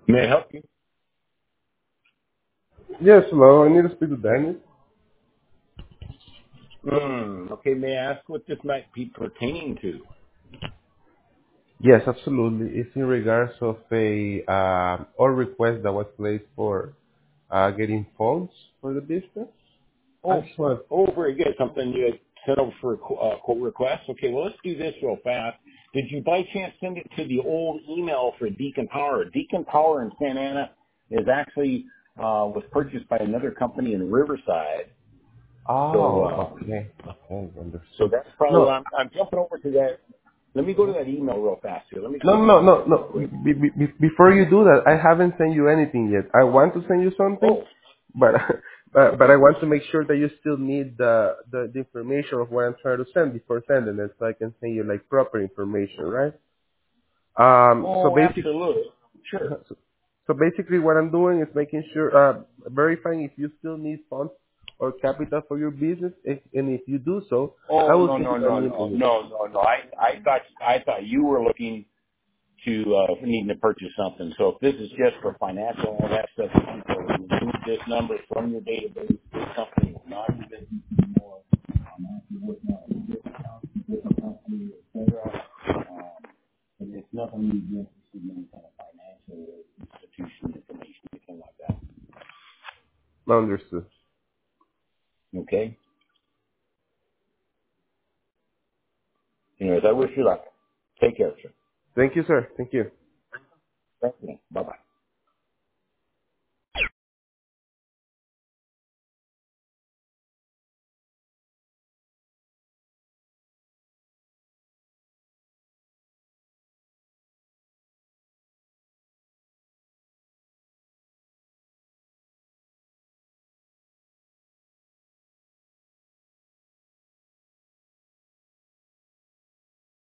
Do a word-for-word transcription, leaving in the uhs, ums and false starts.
May I help you? Yes, hello. I need to speak to Dennis. Hmm. Okay. May I ask what this might be pertaining to? Yes, absolutely. It's in regards of a uh, or request that was placed for uh, getting funds for the business. I Oh, just want. oh, very good. Something you had sent over for a qu- uh, quote request. Okay. Well, let's do this real fast. Did you by chance send it to the old email for Deacon Power? Deacon Power in Santa Ana is actually uh, was purchased by another company in Riverside. So, Oh, um, okay, okay, so understood. that's probably No, why I'm, I'm jumping over to that. Let me go to that email real fast here. Let me no, go no, no, real no. quick. Be, be, be- before you do that, I haven't sent you anything yet. I want to send you something, Oh, but but but okay. I want to make sure that you still need the, the the information of what I'm trying to send before sending it, so I can send you like proper information, right? Um. So Oh, basic. absolutely. Sure. So so basically what I'm doing is making sure, uh, verifying if you still need funds or capital for your business. If, and if you do so, I Oh, will no, send no, you an no, no, email. no, no, no. I, I thought, I thought you were looking to, uh, needing to purchase something. So if this is just for financial and all that stuff, you can remove this number from your database. This company will not do business anymore. I'm actually working on a discount, different company, et cetera. Um, and it's nothing you get to any kind of financial institution information, anything like that. Understood. Okay? Anyways, I wish you luck. Take care, sir. Thank you, sir. Thank you. Thank you. Bye-bye.